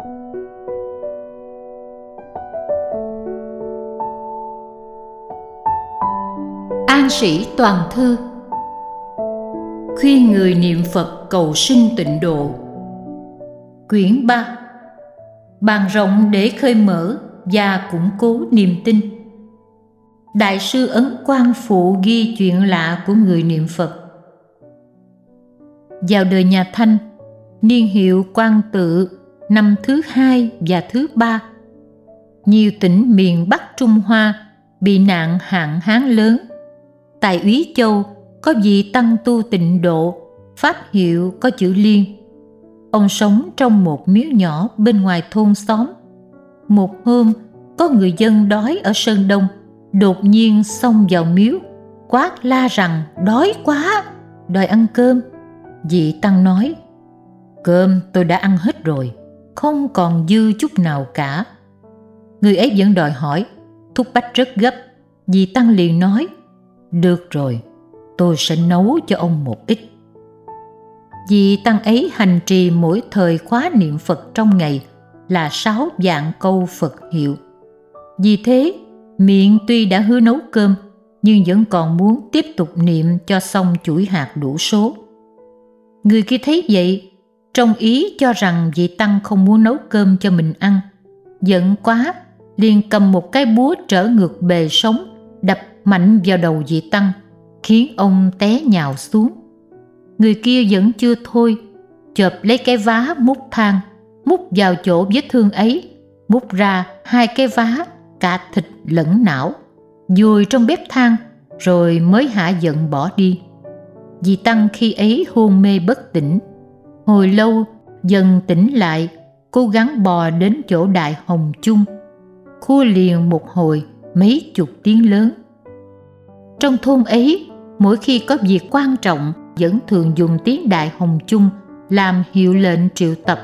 An Sĩ Toàn Thư khuyên người niệm Phật cầu sinh tịnh độ. Quyển 3. Bàn rộng để khơi mở và củng cố niềm tin. Đại sư Ấn Quang Phụ ghi chuyện lạ của người niệm Phật. Vào đời nhà Thanh, niên hiệu Quang Tự, năm thứ 2 và thứ 3, nhiều tỉnh miền Bắc Trung Hoa bị nạn hạn hán lớn. Tại Úy Châu có vị tăng tu tịnh độ, pháp hiệu có chữ Liên. Ông sống trong một miếu nhỏ bên ngoài thôn xóm. Một hôm, có người dân đói ở Sơn Đông đột nhiên xông vào miếu, quát la rằng đói quá, đòi ăn cơm. Vị tăng nói: cơm tôi đã ăn hết rồi, không còn dư chút nào cả. Người ấy vẫn đòi hỏi, thúc bách rất gấp. Vị tăng liền nói: được rồi, tôi sẽ nấu cho ông một ít. Vị tăng ấy hành trì mỗi thời khóa niệm Phật trong ngày là 6 vạn câu Phật hiệu. Vì thế, miệng tuy đã hứa nấu cơm, nhưng vẫn còn muốn tiếp tục niệm cho xong chuỗi hạt đủ số. Người kia thấy vậy, trong ý cho rằng vị tăng không muốn nấu cơm cho mình ăn. Giận quá, liền cầm một cái búa trở ngược bề sống, đập mạnh vào đầu vị tăng, khiến ông té nhào xuống. Người kia vẫn chưa thôi, chộp lấy cái vá múc than, múc vào chỗ vết thương ấy, múc ra 2 cái vá, cả thịt lẫn não, vùi trong bếp than, rồi mới hả giận bỏ đi. Vị tăng khi ấy hôn mê bất tỉnh. Hồi lâu dần tỉnh lại, cố gắng bò đến chỗ Đại Hồng Chung, khua liền một hồi mấy chục tiếng lớn. Trong thôn ấy, mỗi khi có việc quan trọng vẫn thường dùng tiếng Đại Hồng Chung làm hiệu lệnh triệu tập.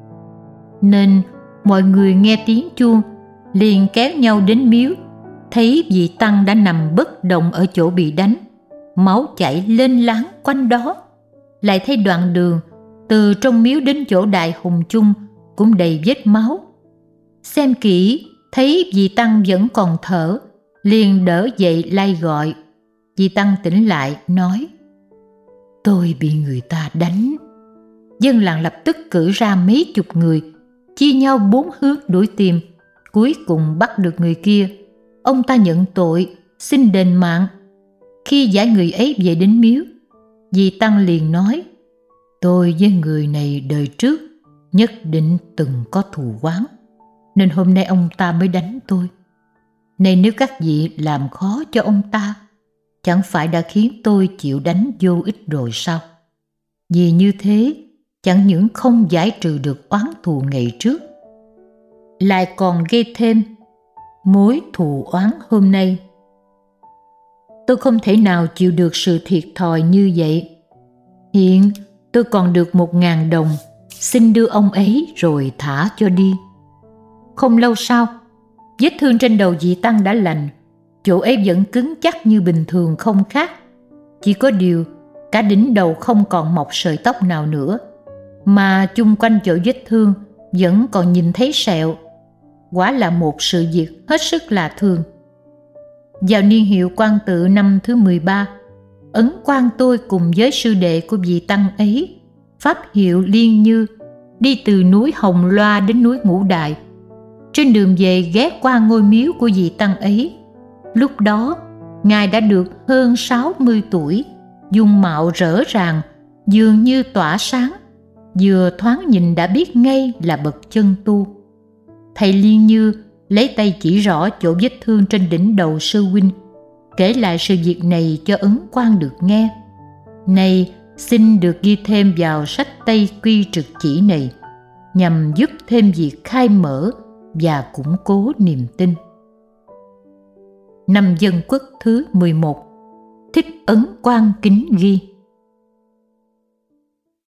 Nên mọi người nghe tiếng chuông liền kéo nhau đến miếu, thấy vị tăng đã nằm bất động ở chỗ bị đánh, máu chảy lên láng quanh đó. Lại thấy đoạn đường từ trong miếu đến chỗ Đại Hồng Chung cũng đầy vết máu. Xem kỹ thấy vị tăng vẫn còn thở, liền đỡ dậy lay gọi. Vị tăng tỉnh lại nói: tôi bị người ta đánh. Dân làng lập tức cử ra mấy chục người, chia nhau 4 hướng đuổi tìm. Cuối cùng bắt được người kia. Ông ta nhận tội, xin đền mạng. Khi giải người ấy về đến miếu, vị tăng liền nói: tôi với người này đời trước nhất định từng có thù oán, nên hôm nay ông ta mới đánh tôi. Này nếu các vị làm khó cho ông ta, chẳng phải đã khiến tôi chịu đánh vô ích rồi sao? Vì như thế, chẳng những không giải trừ được oán thù ngày trước, lại còn gây thêm mối thù oán hôm nay. Tôi không thể nào chịu được sự thiệt thòi như vậy. Hiện tôi còn được 1.000 đồng, xin đưa ông ấy rồi thả cho đi. Không lâu sau, vết thương trên đầu vị tăng đã lành. Chỗ ấy vẫn cứng chắc như bình thường không khác. Chỉ có điều cả đỉnh đầu không còn mọc sợi tóc nào nữa, mà chung quanh chỗ vết thương vẫn còn nhìn thấy sẹo. Quả là một sự việc hết sức lạ thường. Vào niên hiệu Quang Tự năm thứ 13, Ấn Quang tôi cùng với sư đệ của vị tăng ấy, pháp hiệu Liên Như, đi từ núi Hồng Loa đến núi Ngũ Đại. Trên đường về ghé qua ngôi miếu của vị tăng ấy. Lúc đó, Ngài đã được hơn 60 tuổi, dung mạo rỡ ràng, dường như tỏa sáng, vừa thoáng nhìn đã biết ngay là bậc chân tu. Thầy Liên Như lấy tay chỉ rõ chỗ vết thương trên đỉnh đầu sư huynh, kể lại sự việc này cho Ấn Quang được nghe. Này xin được ghi thêm vào sách Tây Quy Trực Chỉ này, nhằm giúp thêm việc khai mở và củng cố niềm tin. Năm Dân Quốc thứ 11, Thích Ấn Quang kính ghi: